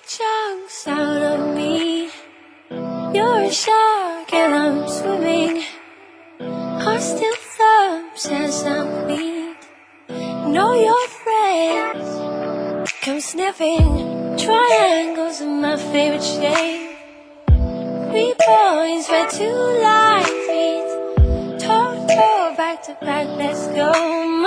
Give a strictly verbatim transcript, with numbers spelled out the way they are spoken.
chunks out of me. You're a shark and I'm swimming. Heart still thumps as I'm weak. Know your friends come sniffing. Triangles are my favorite shape. Three points where two lines meet. Toe to toe, back to back, let's go.